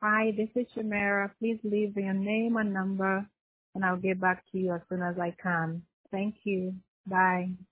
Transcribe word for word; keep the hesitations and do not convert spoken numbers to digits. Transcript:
Hi, this is Shamara. Please leave your name and number, and I'll get back to you as soon as I can. Thank you. Bye.